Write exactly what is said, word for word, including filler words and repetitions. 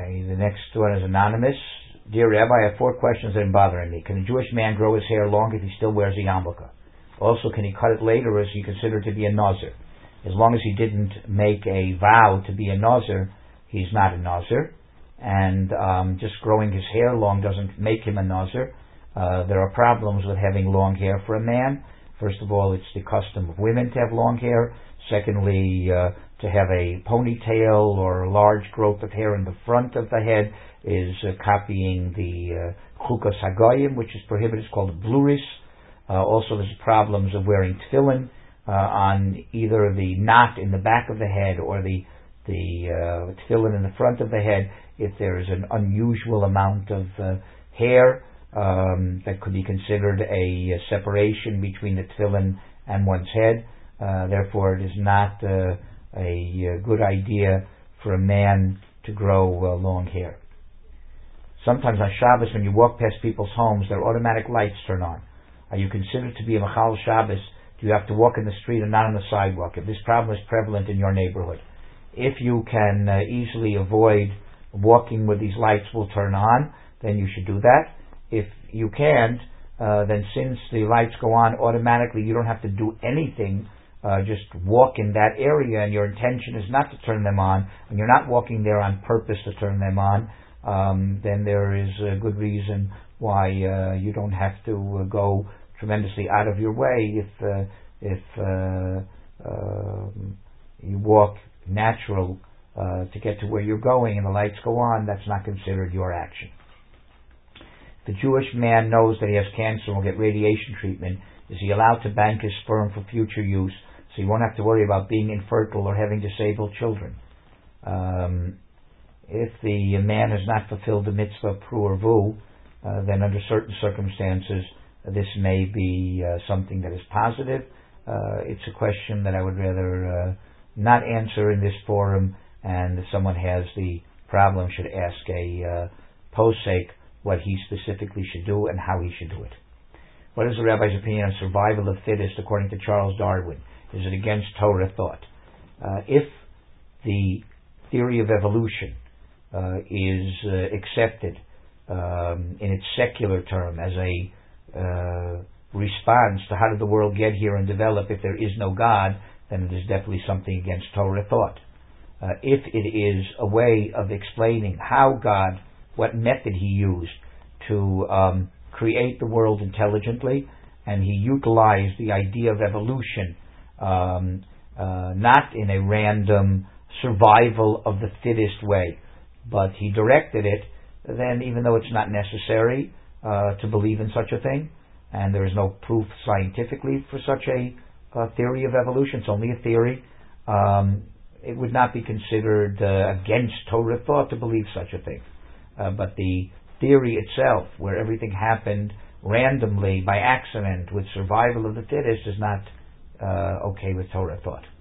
Okay, the next one is anonymous. Dear Rabbi, I have four questions that are bothering me. Can a Jewish man grow his hair long if he still wears a yarmulke? Also, can he cut it later, or is he considered to be a nazir? As long as he didn't make a vow to be a nazir, he's not a nazir. And um, just growing his hair long doesn't make him a nazir. Uh, there are problems with having long hair for a man. First of all, it's the custom of women to have long hair. Secondly, uh, to have a ponytail or a large growth of hair in the front of the head is uh, copying the uh, Chukas Hagoyim, which is prohibited. It's called bluris. Uh, also, there's problems of wearing tefillin uh, on either the knot in the back of the head or the the uh, tefillin in the front of the head. If there is an unusual amount of uh, hair, um, that could be considered a, a separation between the tefillin and one's head. Uh, therefore, it is not uh, a, a good idea for a man to grow uh, long hair. Sometimes on Shabbos, when you walk past people's homes, their automatic lights turn on. Are you considered to be a Machal Shabbos? Do you have to walk in the street and not on the sidewalk? If this problem is prevalent in your neighborhood, if you can uh, easily avoid walking where these lights will turn on, then you should do that. If you can't, uh, then since the lights go on automatically, you don't have to do anything. Uh, just walk in that area, and your intention is not to turn them on, and you're not walking there on purpose to turn them on, um, then there is a good reason why uh, you don't have to uh, go tremendously out of your way. If uh, if uh, uh, you walk natural uh, to get to where you're going and the lights go on, that's not considered your action. If the Jewish man knows that he has cancer and will get radiation treatment, is he allowed to bank his sperm for future use so he won't have to worry about being infertile or having disabled children? Um, if the man has not fulfilled the mitzvah of pru or vu, uh, then under certain circumstances uh, this may be uh, something that is positive. Uh, it's a question that I would rather uh, not answer in this forum, and if someone has the problem should ask a uh, posek what he specifically should do and how he should do it. What is the rabbi's opinion on survival of fittest according to Charles Darwin? Is it against Torah thought? Uh, if the theory of evolution uh, is uh, accepted um, in its secular term as a uh, response to how did the world get here and develop if there is no God, then it is definitely something against Torah thought. Uh, if it is a way of explaining how God, what method He used to um, create the world intelligently, and He utilized the idea of evolution um, uh, not in a random survival of the fittest way, but He directed it, then even though it's not necessary uh, to believe in such a thing, and there is no proof scientifically for such a uh, theory of evolution, it's only a theory, um, it would not be considered uh, against Torah thought to believe such a thing. Uh, but the theory itself, where everything happened randomly by accident with survival of the fittest, is not uh, okay with Torah thought.